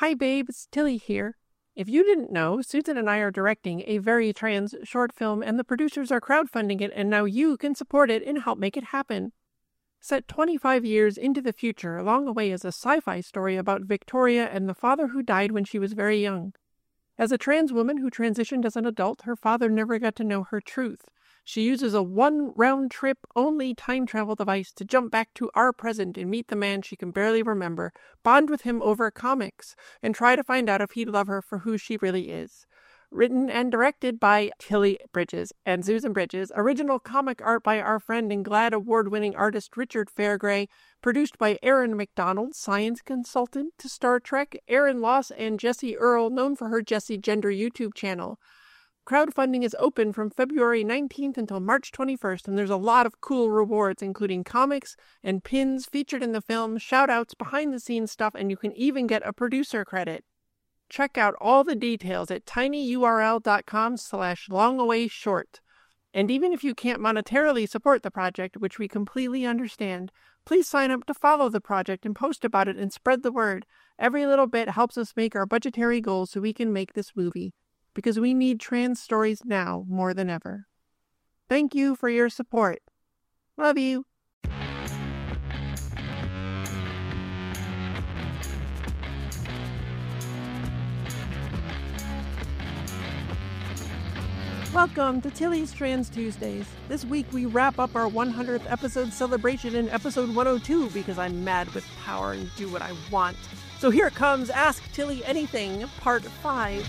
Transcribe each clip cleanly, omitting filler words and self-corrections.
Hi babe, it's Tilly here. If you didn't know, Susan and I are directing a very trans short film and the producers are crowdfunding it and now you can support it and help make it happen. Set 25 years into the future, along the way is a sci-fi story about Victoria and the father who died when she was very young. As a trans woman who transitioned as an adult, her father never got to know her truth. She uses a one-round-trip only time travel device to jump back to our present and meet the man she can barely remember, bond with him over comics, and try to find out if he'd love her for who she really is. Written and directed by Tilly Bridges and Susan Bridges. Original comic art by our friend and GLAAD award-winning artist Richard Fairgray. Produced by Erin McDonald, science consultant to Star Trek, Erin Loss and Jessie Earl, known for her Jessie Gender YouTube channel. Crowdfunding is open from February 19th until March 21st, and there's a lot of cool rewards, including comics and pins featured in the film, shout-outs, behind-the-scenes stuff, and you can even get a producer credit. Check out all the details at tinyurl.com/longawayshort. And even if you can't monetarily support the project, which we completely understand, please sign up to follow the project and post about it and spread the word. Every little bit helps us make our budgetary goals so we can make this movie. Because we need trans stories now more than ever. Thank you for your support. Love you. Welcome to Tilly's Trans Tuesdays. This week we wrap up our 100th episode celebration in episode 102 because I'm mad with power and do what I want. So here comes Ask Tilly Anything, part 5.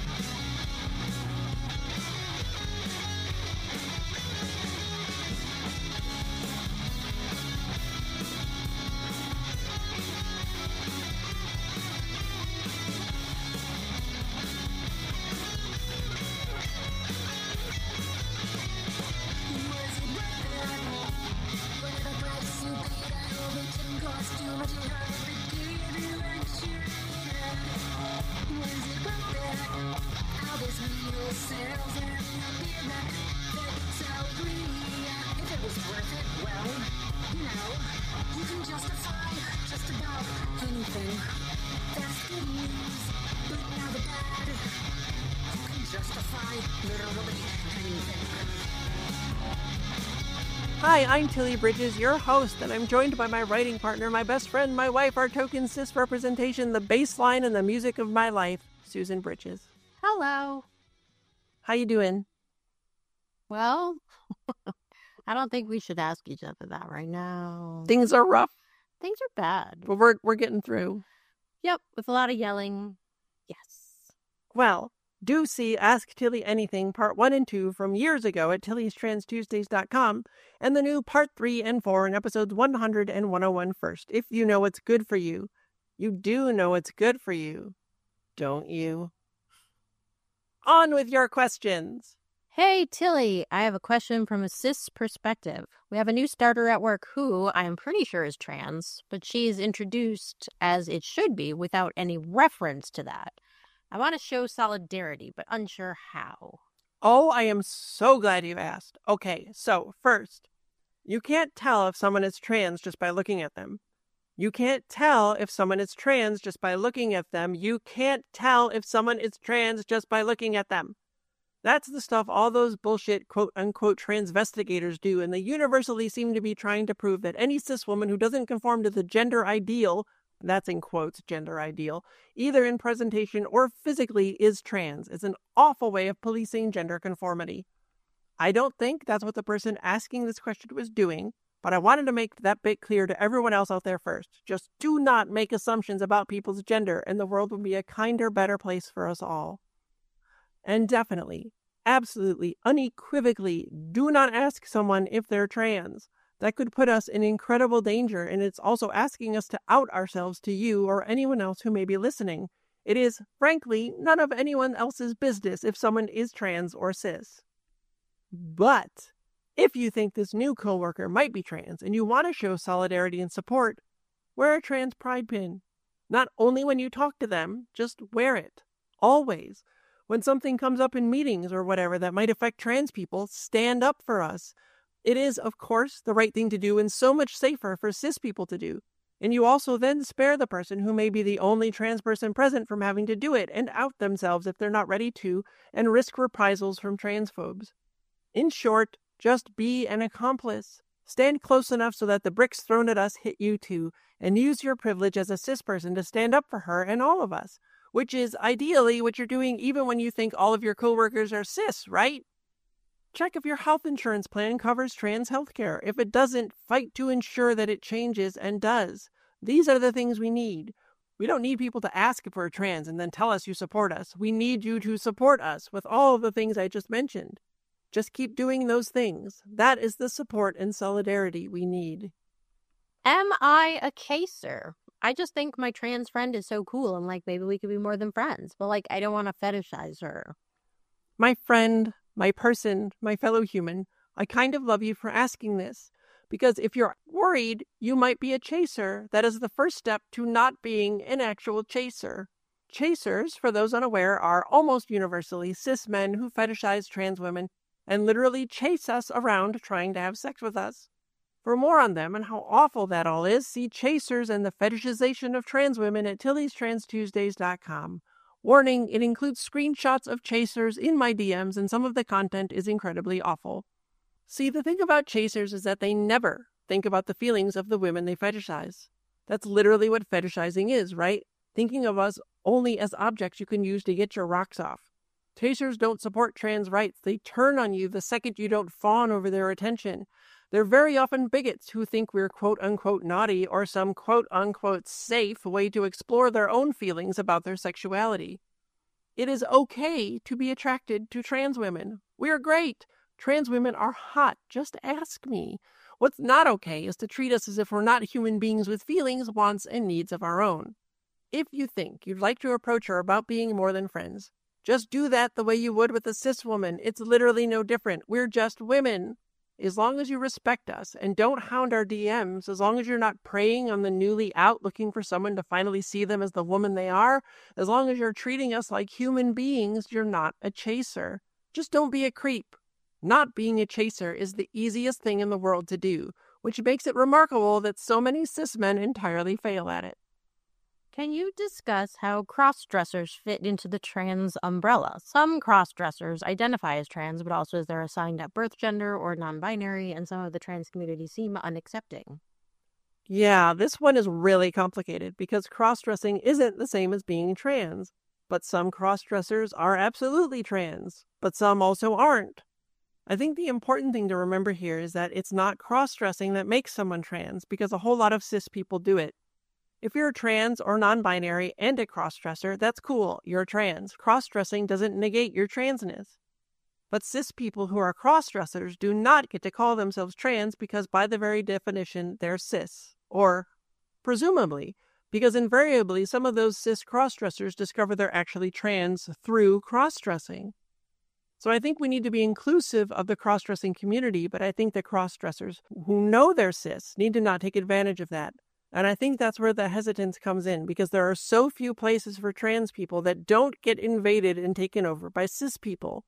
Hi, I'm Tilly Bridges, your host, and I'm joined by my writing partner, my best friend, my wife, our token cis representation, the baseline and the music of my life, Susan Bridges. Hello. How you doing? Well, I don't think we should ask each other that right now. Things are rough. Things are bad. But we're getting through. Yep, with a lot of yelling. Yes. Well, do see Ask Tilly Anything Part 1 and 2 from years ago at tillystranstuesdays.com and the new Part 3 and 4 in episodes 100 and 101 first, if you know what's good for you. You do know what's good for you, don't you? On with your questions. Hey, Tilly, I have a question from a cis perspective. We have a new starter at work who I am pretty sure is trans, but she is introduced as it should be without any reference to that. I want to show solidarity, but unsure how. Oh, I am so glad you asked. Okay, so first, you can't tell if someone is trans just by looking at them. You can't tell if someone is trans just by looking at them. You can't tell if someone is trans just by looking at them. That's the stuff all those bullshit quote-unquote transvestigators do, and they universally seem to be trying to prove that any cis woman who doesn't conform to the gender ideal, that's in quotes, gender ideal, either in presentation or physically is trans. It's an awful way of policing gender conformity. I don't think that's what the person asking this question was doing, but I wanted to make that bit clear to everyone else out there first. Just do not make assumptions about people's gender, and the world would be a kinder, better place for us all. And definitely, absolutely, unequivocally, do not ask someone if they're trans. That could put us in incredible danger, and it's also asking us to out ourselves to you or anyone else who may be listening. It is, frankly, none of anyone else's business if someone is trans or cis. But if you think this new coworker might be trans and you want to show solidarity and support, wear a trans pride pin. Not only when you talk to them, just wear it. Always. When something comes up in meetings or whatever that might affect trans people, stand up for us. It is, of course, the right thing to do and so much safer for cis people to do. And you also then spare the person who may be the only trans person present from having to do it and out themselves if they're not ready to, and risk reprisals from transphobes. In short, just be an accomplice. Stand close enough so that the bricks thrown at us hit you too, and use your privilege as a cis person to stand up for her and all of us, which is ideally what you're doing even when you think all of your coworkers are cis, right? Check if your health insurance plan covers trans healthcare. If it doesn't, fight to ensure that it changes and does. These are the things we need. We don't need people to ask if we're trans and then tell us you support us. We need you to support us with all of the things I just mentioned. Just keep doing those things. That is the support and solidarity we need. Am I a caser? I just think my trans friend is so cool and maybe we could be more than friends. But I don't want to fetishize her. My friend, my person, my fellow human, I kind of love you for asking this. Because if you're worried you might be a chaser, that is the first step to not being an actual chaser. Chasers, for those unaware, are almost universally cis men who fetishize trans women and literally chase us around trying to have sex with us. For more on them and how awful that all is, see Chasers and the Fetishization of Trans Women at TillysTransTuesdays.com. Warning, it includes screenshots of chasers in my DMs and some of the content is incredibly awful. See, the thing about chasers is that they never think about the feelings of the women they fetishize. That's literally what fetishizing is, right? Thinking of us only as objects you can use to get your rocks off. Chasers don't support trans rights. They turn on you the second you don't fawn over their attention. They're very often bigots who think we're quote-unquote naughty or some quote-unquote safe way to explore their own feelings about their sexuality. It is okay to be attracted to trans women. We're great. Trans women are hot. Just ask me. What's not okay is to treat us as if we're not human beings with feelings, wants, and needs of our own. If you think you'd like to approach her about being more than friends, just do that the way you would with a cis woman. It's literally no different. We're just women. As long as you respect us and don't hound our DMs, as long as you're not preying on the newly out looking for someone to finally see them as the woman they are, as long as you're treating us like human beings, you're not a chaser. Just don't be a creep. Not being a chaser is the easiest thing in the world to do, which makes it remarkable that so many cis men entirely fail at it. Can you discuss how cross-dressers fit into the trans umbrella? Some cross-dressers identify as trans, but also as their assigned at birth gender or non-binary, and some of the trans community seem unaccepting. Yeah, this one is really complicated because cross-dressing isn't the same as being trans. But some cross-dressers are absolutely trans, but some also aren't. I think the important thing to remember here is that it's not cross-dressing that makes someone trans, because a whole lot of cis people do it. If you're trans or non-binary and a cross-dresser, that's cool, you're trans. Cross-dressing doesn't negate your transness. But cis people who are cross-dressers do not get to call themselves trans because by the very definition, they're cis. Or, presumably, because invariably some of those cis cross-dressers discover they're actually trans through cross-dressing. So I think we need to be inclusive of the cross-dressing community, but I think the cross-dressers who know they're cis need to not take advantage of that. And I think that's where the hesitance comes in, because there are so few places for trans people that don't get invaded and taken over by cis people.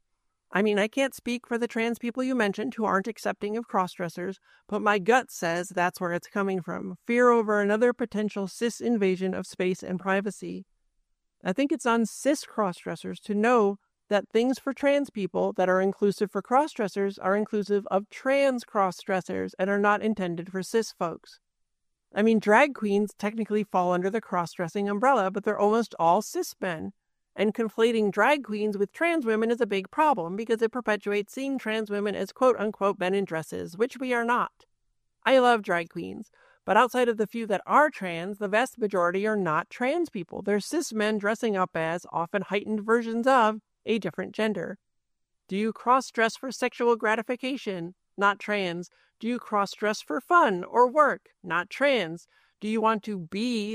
I mean, I can't speak for the trans people you mentioned who aren't accepting of cross-dressers, but my gut says that's where it's coming from. Fear over another potential cis invasion of space and privacy. I think it's on cis cross-dressers to know that things for trans people that are inclusive for cross-dressers are inclusive of trans cross-dressers and are not intended for cis folks. I mean, drag queens technically fall under the cross-dressing umbrella, but they're almost all cis men. And conflating drag queens with trans women is a big problem because it perpetuates seeing trans women as quote-unquote men in dresses, which we are not. I love drag queens, but outside of the few that are trans, the vast majority are not trans people. They're cis men dressing up as, often heightened versions of, a different gender. Do you cross-dress for sexual gratification? Not trans. Do you cross-dress for fun or work? Not trans. Do you want to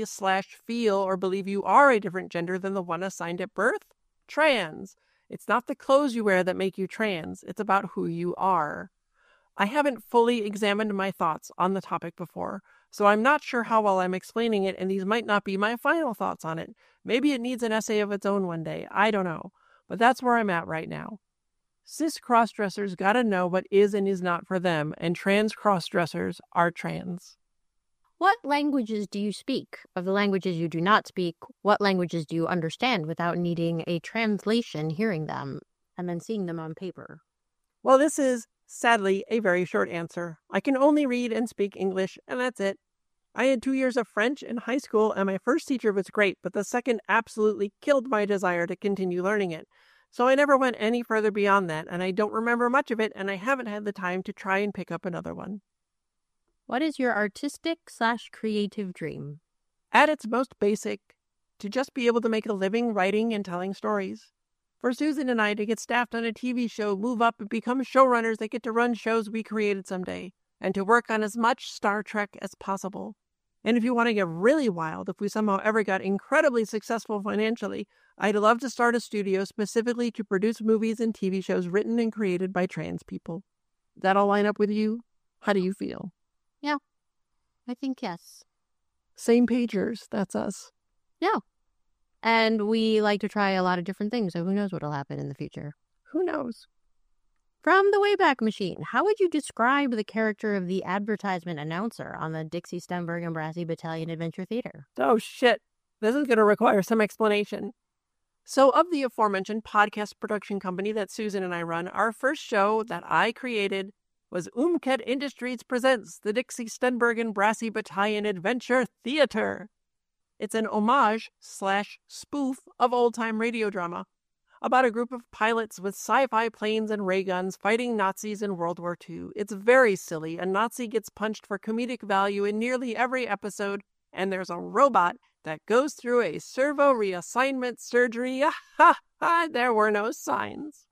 be/feel or believe you are a different gender than the one assigned at birth? Trans. It's not the clothes you wear that make you trans. It's about who you are. I haven't fully examined my thoughts on the topic before, so I'm not sure how well I'm explaining it, and these might not be my final thoughts on it. Maybe it needs an essay of its own one day. I don't know. But that's where I'm at right now. Cis cross-dressers gotta know what is and is not for them, and trans cross-dressers are trans. What languages do you speak? Of the languages you do not speak, what languages do you understand without needing a translation, hearing them, and then seeing them on paper? Well, this is, sadly, a very short answer. I can only read and speak English, and that's it. I had 2 years of French in high school, and my first teacher was great, but the second absolutely killed my desire to continue learning it. So I never went any further beyond that, and I don't remember much of it, and I haven't had the time to try and pick up another one. What is your artistic/creative dream? At its most basic, to just be able to make a living writing and telling stories. For Susan and I to get staffed on a TV show, move up and become showrunners that get to run shows we created someday, and to work on as much Star Trek as possible. And if you want to get really wild, if we somehow ever got incredibly successful financially, I'd love to start a studio specifically to produce movies and TV shows written and created by trans people. Does that all line up with you? How do you feel? Yeah, I think yes. Same pagers, that's us. Yeah. And we like to try a lot of different things, so who knows what'll happen in the future. Who knows? From the Wayback Machine, how would you describe the character of the advertisement announcer on the Dixie Stenberg and Brassy Battalion Adventure Theater? Oh, shit. This is going to require some explanation. So, of the aforementioned podcast production company that Susan and I run, our first show that I created was Umket Industries Presents the Dixie Stenberg and Brassy Battalion Adventure Theater. It's an homage/spoof of old-time radio drama about a group of pilots with sci-fi planes and ray guns fighting Nazis in World War II. It's very silly. A Nazi gets punched for comedic value in nearly every episode, and there's a robot that goes through a servo reassignment surgery. There were no signs.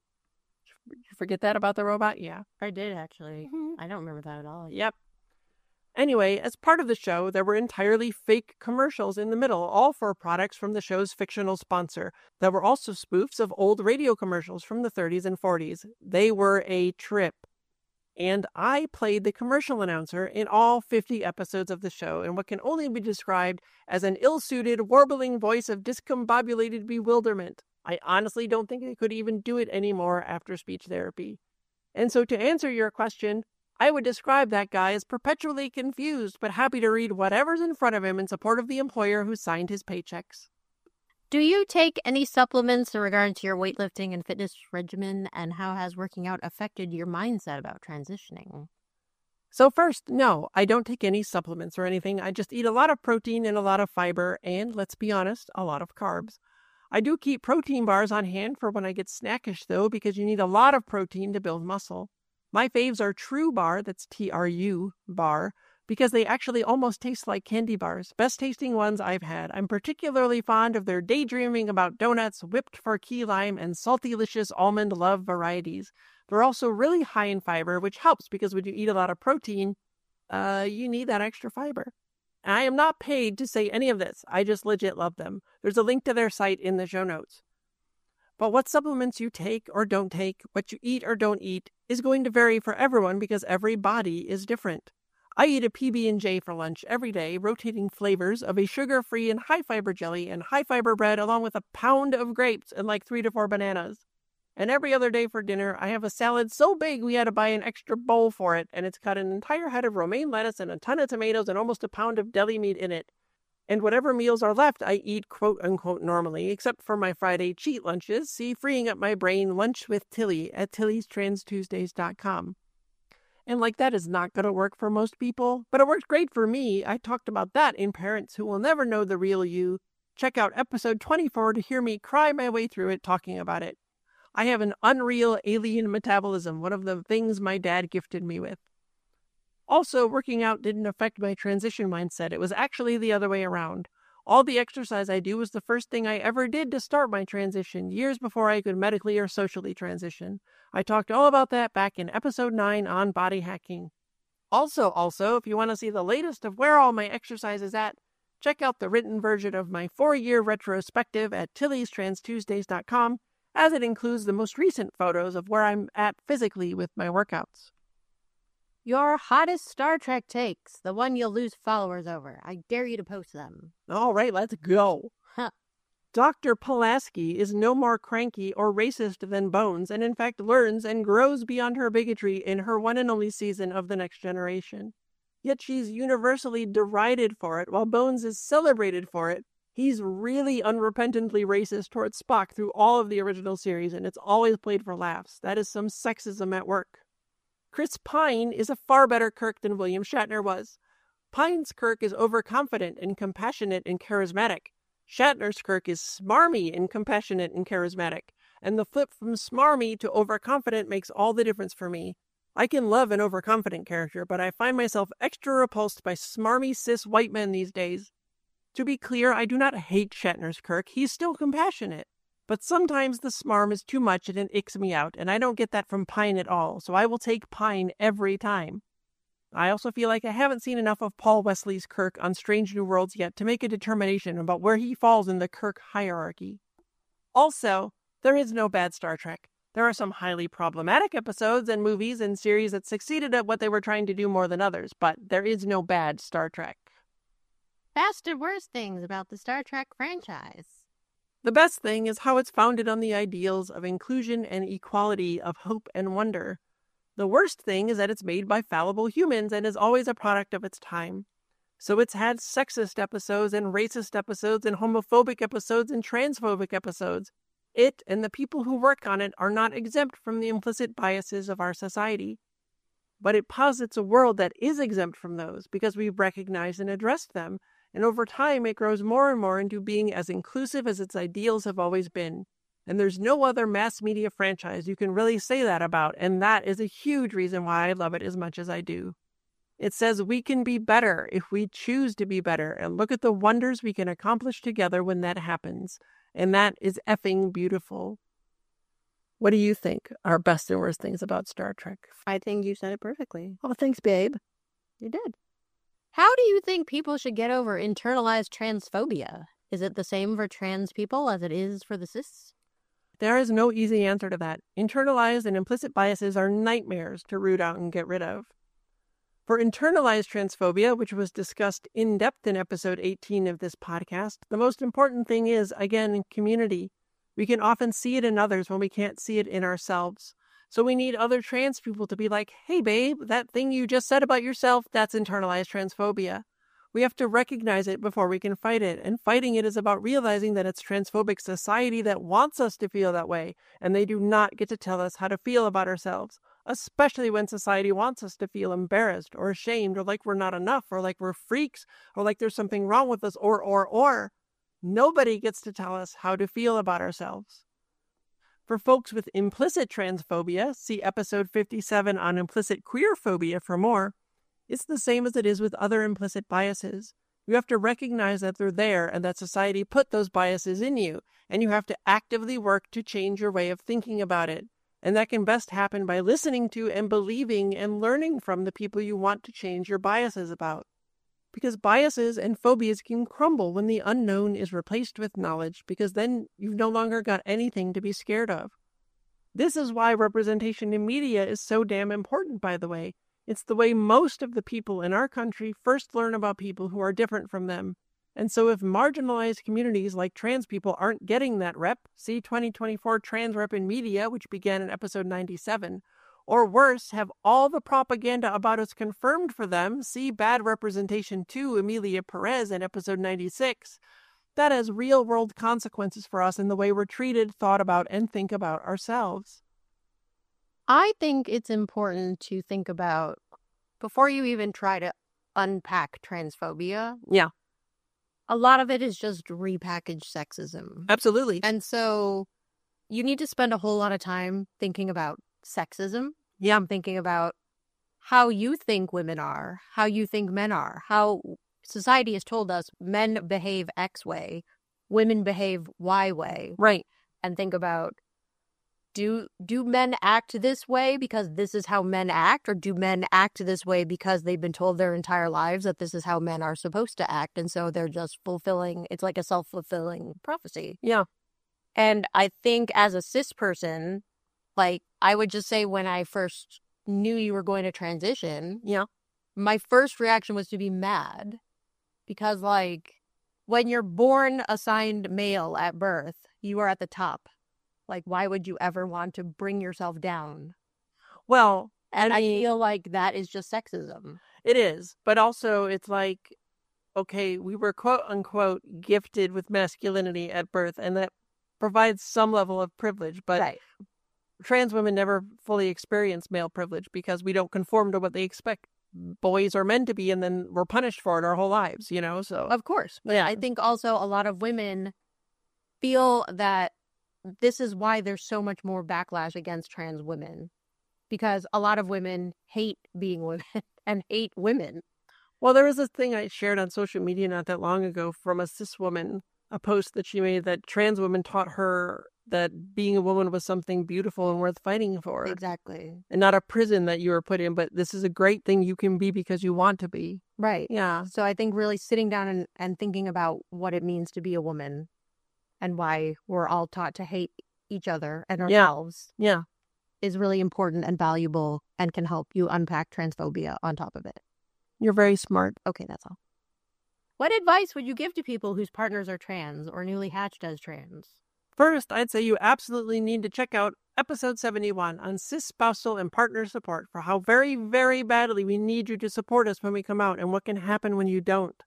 Did you forget that about the robot? Yeah. I did, actually. I don't remember that at all. Yep. Anyway, as part of the show, there were entirely fake commercials in the middle, all for products from the show's fictional sponsor. There were also spoofs of old radio commercials from the 30s and 40s. They were a trip. And I played the commercial announcer in all 50 episodes of the show in what can only be described as an ill-suited, warbling voice of discombobulated bewilderment. I honestly don't think I could even do it anymore after speech therapy. And so to answer your question, I would describe that guy as perpetually confused, but happy to read whatever's in front of him in support of the employer who signed his paychecks. Do you take any supplements in regard to your weightlifting and fitness regimen, and how has working out affected your mindset about transitioning? So first, no, I don't take any supplements or anything. I just eat a lot of protein and a lot of fiber, and let's be honest, a lot of carbs. I do keep protein bars on hand for when I get snackish, though, because you need a lot of protein to build muscle. My faves are True Bar, that's TRU bar, because they actually almost taste like candy bars. Best tasting ones I've had. I'm particularly fond of their Daydreaming About Donuts, whipped for key lime, and Saltylicious Almond Love varieties. They're also really high in fiber, which helps because when you eat a lot of protein, you need that extra fiber. I am not paid to say any of this. I just legit love them. There's a link to their site in the show notes. But what supplements you take or don't take, what you eat or don't eat, is going to vary for everyone because every body is different. I eat a PB&J for lunch every day, rotating flavors of a sugar-free and high-fiber jelly and high-fiber bread along with a pound of grapes and like 3 to 4 bananas. And every other day for dinner, I have a salad so big we had to buy an extra bowl for it, and it's got an entire head of romaine lettuce and a ton of tomatoes and almost a pound of deli meat in it. And whatever meals are left, I eat quote-unquote normally, except for my Friday cheat lunches. See Freeing Up My Brain Lunch with Tilly at TillysTransTuesdays.com. And like that is not going to work for most people, but it works great for me. I talked about that in Parents Who Will Never Know the Real You. Check out episode 24 to hear me cry my way through it talking about it. I have an unreal alien metabolism, one of the things my dad gifted me with. Also, working out didn't affect my transition mindset. It was actually the other way around. All the exercise I do was the first thing I ever did to start my transition, years before I could medically or socially transition. I talked all about that back in episode 9 on body hacking. Also, if you want to see the latest of where all my exercise is at, check out the written version of my 4-year retrospective at TillysTransTuesdays.com, as it includes the most recent photos of where I'm at physically with my workouts. Your hottest Star Trek takes, the one you'll lose followers over. I dare you to post them. All right, let's go. Huh. Dr. Pulaski is no more cranky or racist than Bones, and in fact learns and grows beyond her bigotry in her one and only season of The Next Generation. yet she's universally derided for it, while Bones is celebrated for it. He's really unrepentantly racist towards Spock through all of the original series, and it's always played for laughs. That is some sexism at work. Chris Pine is a far better Kirk than William Shatner was. Pine's Kirk is overconfident and compassionate and charismatic. Shatner's Kirk is smarmy and compassionate and charismatic. And the flip from smarmy to overconfident makes all the difference for me. I can love an overconfident character, but I find myself extra repulsed by smarmy cis white men these days. To be clear, I do not hate Shatner's Kirk. He's still compassionate. But sometimes the smarm is too much and it icks me out, and I don't get that from Pine at all, so I will take Pine every time. I also feel like I haven't seen enough of Paul Wesley's Kirk on Strange New Worlds yet to make a determination about where he falls in the Kirk hierarchy. Also, there is no bad Star Trek. There are some highly problematic episodes and movies and series that succeeded at what they were trying to do more than others, but there is no bad Star Trek. Best and worst things about the Star Trek franchise. The best thing is how it's founded on the ideals of inclusion and equality, of hope and wonder. The worst thing is that it's made by fallible humans and is always a product of its time. So it's had sexist episodes and racist episodes and homophobic episodes and transphobic episodes. It and the people who work on it are not exempt from the implicit biases of our society. But it posits a world that is exempt from those because we've recognized and addressed them, and over time it grows more and more into being as inclusive as its ideals have always been. And there's no other mass media franchise you can really say that about, and that is a huge reason why I love it as much as I do. It says we can be better if we choose to be better, and look at the wonders we can accomplish together when that happens. And that is effing beautiful. What do you think are best and worst things about Star Trek? I think you said it perfectly. Oh, thanks, babe. You did. How do you think people should get over internalized transphobia? Is it the same for trans people as it is for the cis? There is no easy answer to that. Internalized and implicit biases are nightmares to root out and get rid of. For internalized transphobia, which was discussed in depth in episode 18 of this podcast, the most important thing is, again, community. We can often see it in others when we can't see it in ourselves. So we need other trans people to be like, hey, babe, that thing you just said about yourself, that's internalized transphobia. We have to recognize it before we can fight it. And fighting it is about realizing that it's transphobic society that wants us to feel that way. And they do not get to tell us how to feel about ourselves, especially when society wants us to feel embarrassed or ashamed or like we're not enough or like we're freaks or like there's something wrong with us or. Nobody gets to tell us how to feel about ourselves. For folks with implicit transphobia, see episode 57 on implicit queerphobia for more. It's the same as it is with other implicit biases. You have to recognize that they're there and that society put those biases in you, and you have to actively work to change your way of thinking about it. And that can best happen by listening to and believing and learning from the people you want to change your biases about. Because biases and phobias can crumble when the unknown is replaced with knowledge, because then you've no longer got anything to be scared of. This is why representation in media is so damn important, by the way. It's the way most of the people in our country first learn about people who are different from them. And so if marginalized communities like trans people aren't getting that rep, see 2024 Trans Rep in Media, which began in episode 97, or worse, have all the propaganda about us confirmed for them, see Bad Representation 2, Emilia Perez in episode 96, that has real-world consequences for us in the way we're treated, thought about, and think about ourselves. I think it's important to think about, before you even try to unpack transphobia. Yeah. A lot of it is just repackaged sexism. Absolutely. And so you need to spend a whole lot of time thinking about sexism. Yeah. I'm thinking about how you think women are, how you think men are, how society has told us men behave X way, women behave Y way. Right. And think about, do men act this way because this is how men act, or do men act this way because they've been told their entire lives that this is how men are supposed to act, and so they're just fulfilling, it's like a self-fulfilling prophecy. Yeah. And I think as a cis person, like, I would just say when I first knew you were going to transition, yeah, my first reaction was to be mad. Because, like, when you're born assigned male at birth, you are at the top. Like, why would you ever want to bring yourself down? Well, and I feel like that is just sexism. It is. But also it's like, okay, we were quote unquote gifted with masculinity at birth, and that provides some level of privilege. But Right. trans women never fully experience male privilege because we don't conform to what they expect boys or men to be, and then we're punished for it our whole lives, So Of course. But yeah. I think also a lot of women feel that this is why there's so much more backlash against trans women, because a lot of women hate being women and hate women. Well, there was this thing I shared on social media not that long ago from a cis woman, a post that she made that trans women taught her that being a woman was something beautiful and worth fighting for. Exactly. And not a prison that you were put in, but this is a great thing you can be because you want to be. Right. Yeah. So I think really sitting down and thinking about what it means to be a woman and why we're all taught to hate each other and ourselves Yeah. is really important and valuable and can help you unpack transphobia on top of it. You're very smart. Okay, that's all. What advice would you give to people whose partners are trans or newly hatched as trans? First, I'd say you absolutely need to check out episode 71 on cis spousal and partner support for how very, very badly we need you to support us when we come out and what can happen when you don't.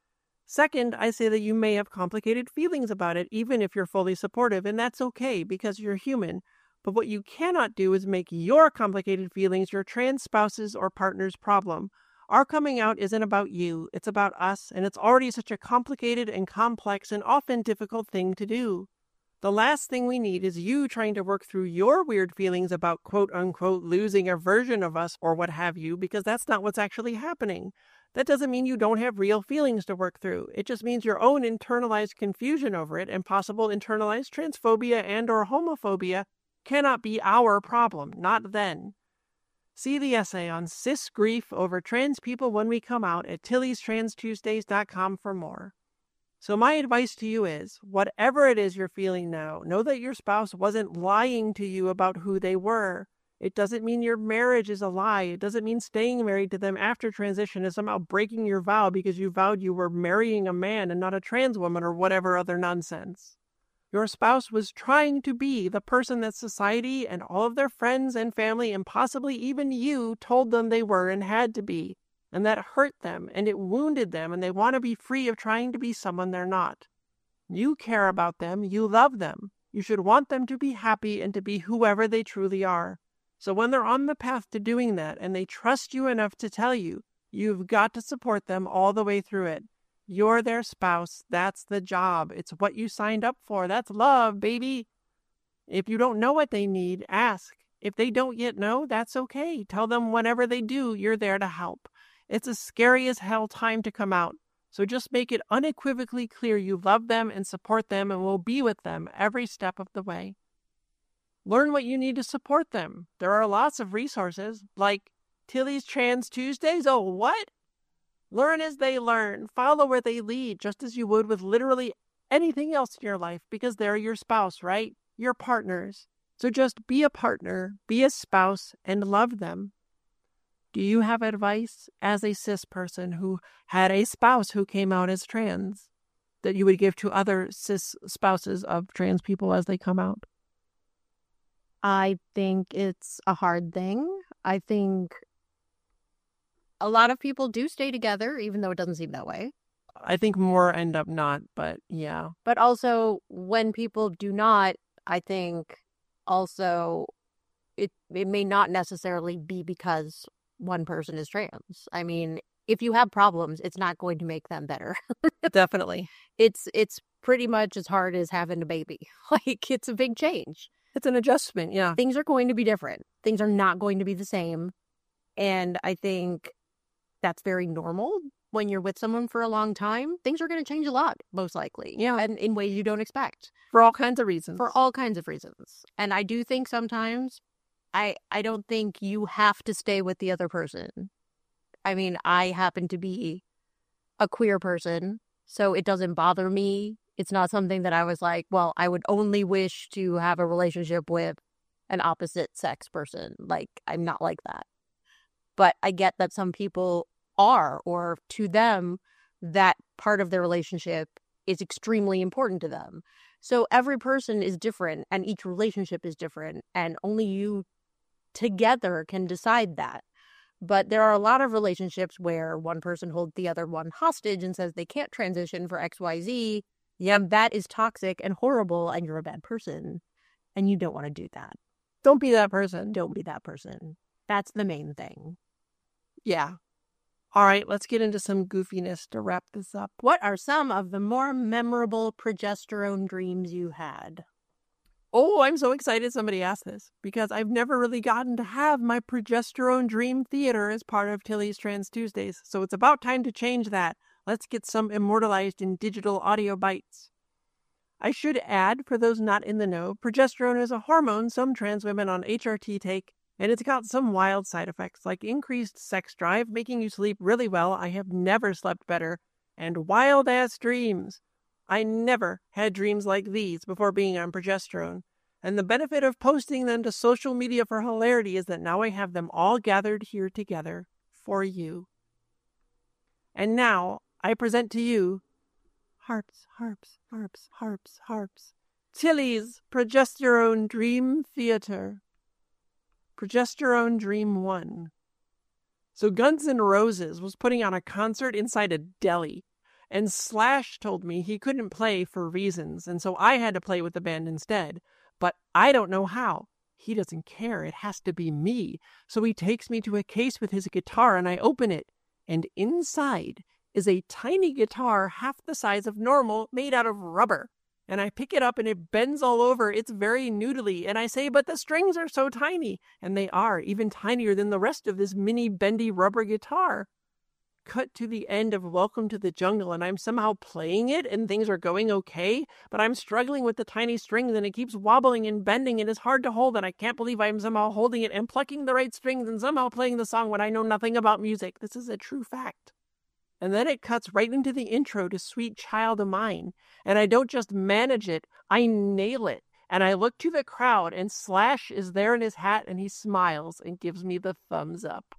Second, I say that you may have complicated feelings about it, even if you're fully supportive, and that's okay because you're human. But what you cannot do is make your complicated feelings your trans spouse's or partner's problem. Our coming out isn't about you, it's about us, and it's already such a complicated and complex and often difficult thing to do. The last thing we need is you trying to work through your weird feelings about quote-unquote losing a version of us or what have you, because that's not what's actually happening. That doesn't mean you don't have real feelings to work through. It just means your own internalized confusion over it and possible internalized transphobia and or homophobia cannot be our problem, not then. See the essay on cis grief over trans people when we come out at TillysTransTuesdays.com for more. So my advice to you is, whatever it is you're feeling now, know that your spouse wasn't lying to you about who they were. It doesn't mean your marriage is a lie. It doesn't mean staying married to them after transition is somehow breaking your vow because you vowed you were marrying a man and not a trans woman or whatever other nonsense. Your spouse was trying to be the person that society and all of their friends and family and possibly even you told them they were and had to be. And that hurt them and it wounded them and they want to be free of trying to be someone they're not. You care about them. You love them. You should want them to be happy and to be whoever they truly are. So when they're on the path to doing that and they trust you enough to tell you, you've got to support them all the way through it. You're their spouse. That's the job. It's what you signed up for. That's love, baby. If you don't know what they need, ask. If they don't yet know, that's okay. Tell them whenever they do, you're there to help. It's a scary as hell time to come out. So just make it unequivocally clear you love them and support them and will be with them every step of the way. Learn what you need to support them. There are lots of resources like Tilly's Trans Tuesdays. Oh, what? Learn as they learn. Follow where they lead, just as you would with literally anything else in your life, because they're your spouse, right? Your partners. So just be a partner, be a spouse, and love them. Do you have advice as a cis person who had a spouse who came out as trans that you would give to other cis spouses of trans people as they come out? I think it's a hard thing. I think a lot of people do stay together, even though it doesn't seem that way. I think more end up not, but yeah. But also, when people do not, I think also it may not necessarily be because one person is trans. I mean, if you have problems, it's not going to make them better. Definitely. It's pretty much as hard as having a baby. Like, it's a big change. It's an adjustment, yeah. Things are going to be different. Things are not going to be the same. And I think that's very normal. When you're with someone for a long time, things are going to change a lot, most likely. Yeah. And in ways you don't expect. For all kinds of reasons. For all kinds of reasons. And I do think sometimes, I don't think you have to stay with the other person. I mean, I happen to be a queer person, so it doesn't bother me. It's not something that I was like, well, I would only wish to have a relationship with an opposite sex person. Like, I'm not like that. But I get that some people are, or to them, that part of their relationship is extremely important to them. So every person is different and each relationship is different, and only you together can decide that. But there are a lot of relationships where one person holds the other one hostage and says they can't transition for XYZ. Yeah, that is toxic and horrible, and you're a bad person. And you don't want to do that. Don't be that person. Don't be that person. That's the main thing. Yeah. All right, let's get into some goofiness to wrap this up. What are some of the more memorable progesterone dreams you had? Oh, I'm so excited somebody asked this because I've never really gotten to have my progesterone dream theater as part of Tilly's Trans Tuesdays. So it's about time to change that. Let's get some immortalized in digital audio bites. I should add, for those not in the know, progesterone is a hormone some trans women on HRT take, and it's got some wild side effects like increased sex drive, making you sleep really well. I have never slept better, and wild-ass dreams. I never had dreams like these before being on progesterone, and the benefit of posting them to social media for hilarity is that now I have them all gathered here together for you. And now I present to you Harps, Harps, Harps, Harps, Harps, Tilly's Progesterone Dream Theater. Progesterone Dream 1. So Guns N' Roses was putting on a concert inside a deli. And Slash told me he couldn't play for reasons, and so I had to play with the band instead. But I don't know how. He doesn't care. It has to be me. So he takes me to a case with his guitar, and I open it. And inside is a tiny guitar half the size of normal made out of rubber. And I pick it up, and it bends all over. It's very noodly. And I say, but the strings are so tiny. And they are, even tinier than the rest of this mini bendy rubber guitar. Cut to the end of Welcome to the Jungle, and I'm somehow playing it and things are going okay, but I'm struggling with the tiny strings and it keeps wobbling and bending and it's hard to hold, and I can't believe I'm somehow holding it and plucking the right strings and somehow playing the song when I know nothing about music. This is a true fact. And then it cuts right into the intro to Sweet Child of Mine, and I don't just manage it, I nail it. And I look to the crowd, and Slash is there in his hat, and he smiles and gives me the thumbs up.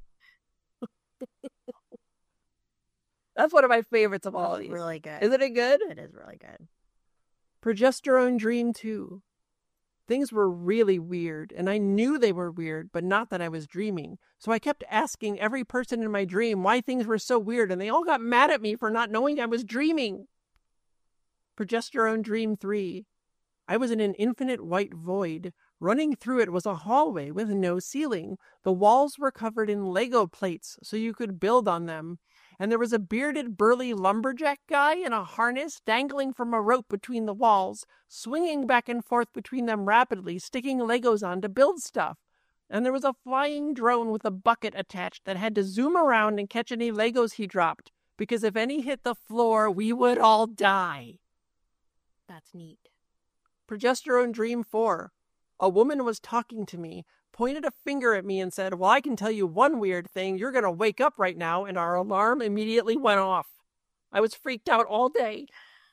That's one of my favorites of all of these. Really good. Isn't it good? It is really good. Progesterone Dream 2. Things were really weird, and I knew they were weird, but not that I was dreaming. So I kept asking every person in my dream why things were so weird, and they all got mad at me for not knowing I was dreaming. Progesterone Dream 3. I was in an infinite white void. Running through it was a hallway with no ceiling. The walls were covered in Lego plates so you could build on them. And there was a bearded, burly lumberjack guy in a harness dangling from a rope between the walls, swinging back and forth between them rapidly, sticking Legos on to build stuff. And there was a flying drone with a bucket attached that had to zoom around and catch any Legos he dropped, because if any hit the floor, we would all die. That's neat. Progesterone Dream 4. A woman was talking to me, pointed a finger at me and said, well, I can tell you one weird thing. You're going to wake up right now. And our alarm immediately went off. I was freaked out all day.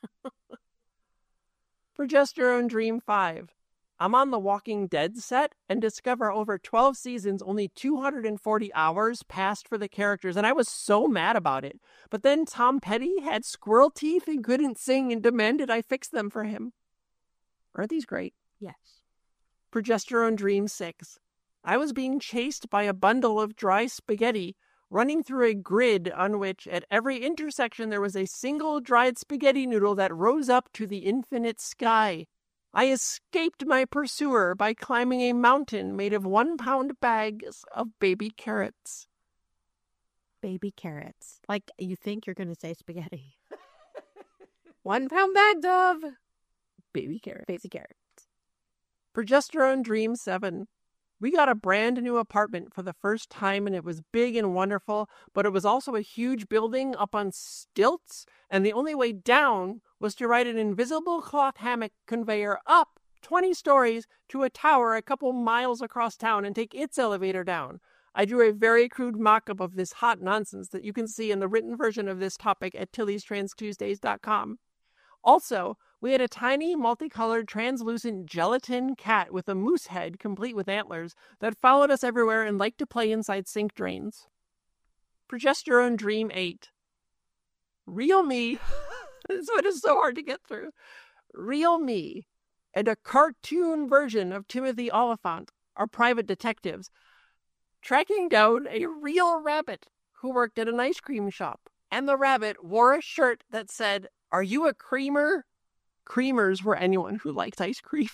Progesterone Dream 5. I'm on the Walking Dead set and discover over 12 seasons, only 240 hours passed for the characters. And I was so mad about it. But then Tom Petty had squirrel teeth and couldn't sing and demanded I fix them for him. Aren't these great? Yes. Progesterone Dream 6. I was being chased by a bundle of dry spaghetti, running through a grid on which at every intersection there was a single dried spaghetti noodle that rose up to the infinite sky. I escaped my pursuer by climbing a mountain made of 1-pound bags of baby carrots. Baby carrots. Like you think you're going to say spaghetti. 1-pound bags of baby carrots. Baby carrots. Progesterone Dream 7. We got a brand new apartment for the first time, and it was big and wonderful, but it was also a huge building up on stilts, and the only way down was to ride an invisible cloth hammock conveyor up 20 stories to a tower a couple miles across town and take its elevator down. I drew a very crude mock-up of this hot nonsense that you can see in the written version of this topic at TillysTransTuesdays.com. Also, we had a tiny, multicolored, translucent gelatin cat with a moose head complete with antlers that followed us everywhere and liked to play inside sink drains. Progesterone Dream 8. Real me. This one is so hard to get through. Real me and a cartoon version of Timothy Oliphant are private detectives. tracking down a real rabbit who worked at an ice cream shop. And the rabbit wore a shirt that said, "Are you a creamer?" Creamers were anyone who liked ice cream.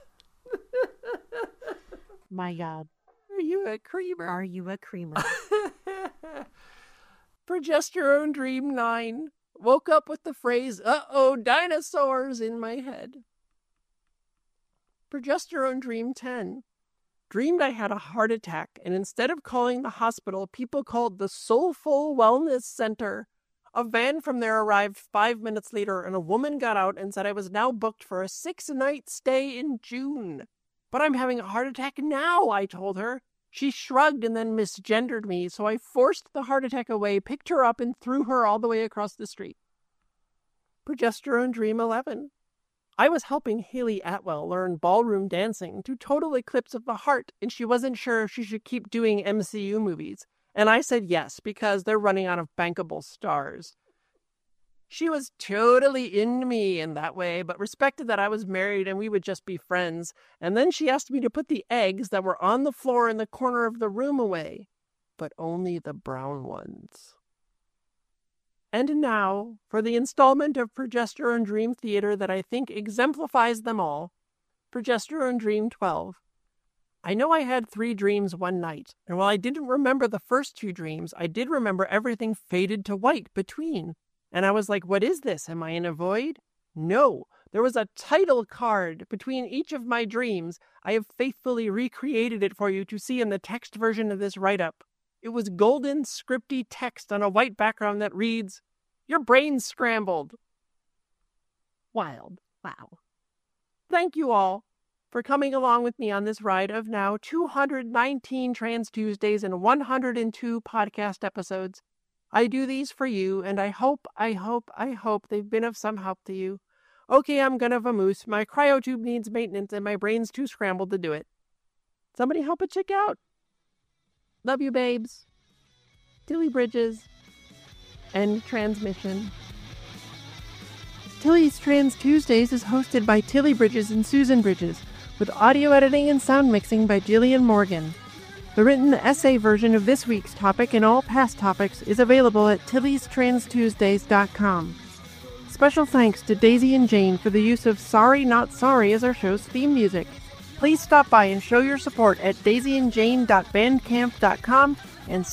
My God. Are you a creamer? Are you a creamer? Progesterone Dream 9. Woke up with the phrase, "Uh-oh, dinosaurs," in my head. Progesterone Dream 10. Dreamed I had a heart attack, and instead of calling the hospital, people called the Soulful Wellness Center. A van from there arrived 5 minutes later, and a woman got out and said I was now booked for a 6-night stay in June. "But I'm having a heart attack now," I told her. She shrugged and then misgendered me, so I forced the heart attack away, picked her up, and threw her all the way across the street. Progesterone Dream 11. I was helping Haley Atwell learn ballroom dancing to Total Eclipse of the Heart, and she wasn't sure if she should keep doing MCU movies. And I said yes, because they're running out of bankable stars. She was totally into me in that way, but respected that I was married and we would just be friends. And then she asked me to put the eggs that were on the floor in the corner of the room away, but only the brown ones. And now, for the installment of Progesterone Dream Theater that I think exemplifies them all, Progesterone Dream 12. I know I had 3 dreams one night, and while I didn't remember the first 2 dreams, I did remember everything faded to white between. And I was like, what is this? Am I in a void? No, there was a title card between each of my dreams. I have faithfully recreated it for you to see in the text version of this write-up. It was golden, scripty text on a white background that reads, "Your brain's scrambled." Wild. Wow. Thank you all for coming along with me on this ride of now 219 Trans Tuesdays and 102 podcast episodes. I do these for you, and I hope they've been of some help to you. Okay, I'm gonna vamoose. My cryotube needs maintenance, and my brain's too scrambled to do it. Somebody help a chick out. Love you, babes. Tilly Bridges. End transmission. Tilly's Trans Tuesdays is hosted by Tilly Bridges and Susan Bridges, with audio editing and sound mixing by Jillian Morgan. The written essay version of this week's topic and all past topics is available at tillystranstuesdays.com. Special thanks to Daisy and Jane for the use of Sorry Not Sorry as our show's theme music. Please stop by and show your support at daisyandjane.bandcamp.com and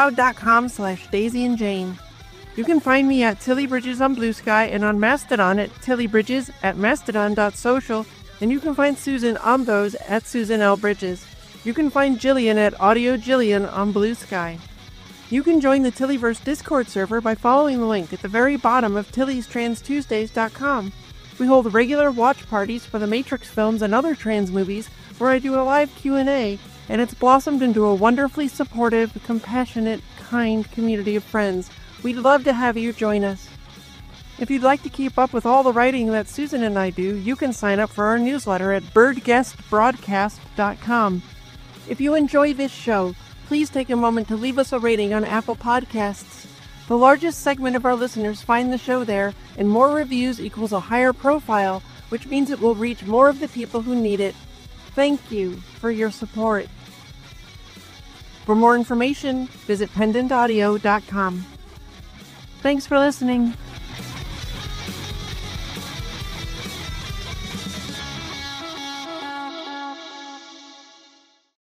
soundcloud.com/daisyandjane. You can find me at Tilly Bridges on Blue Sky and on Mastodon at tillybridges at mastodon.social, and you can find Susan on those at Susan L. Bridges. You can find Jillian at Audio Jillian on Blue Sky. You can join the Tillyverse Discord server by following the link at the very bottom of tillystranstuesdays.com. We hold regular watch parties for the Matrix films and other trans movies where I do a live Q&A, and it's blossomed into a wonderfully supportive, compassionate, kind community of friends. We'd love to have you join us. If you'd like to keep up with all the writing that Susan and I do, you can sign up for our newsletter at birdguestbroadcast.com. If you enjoy this show, please take a moment to leave us a rating on Apple Podcasts. The largest segment of our listeners find the show there, and more reviews equals a higher profile, which means it will reach more of the people who need it. Thank you for your support. For more information, visit pendantaudio.com. Thanks for listening.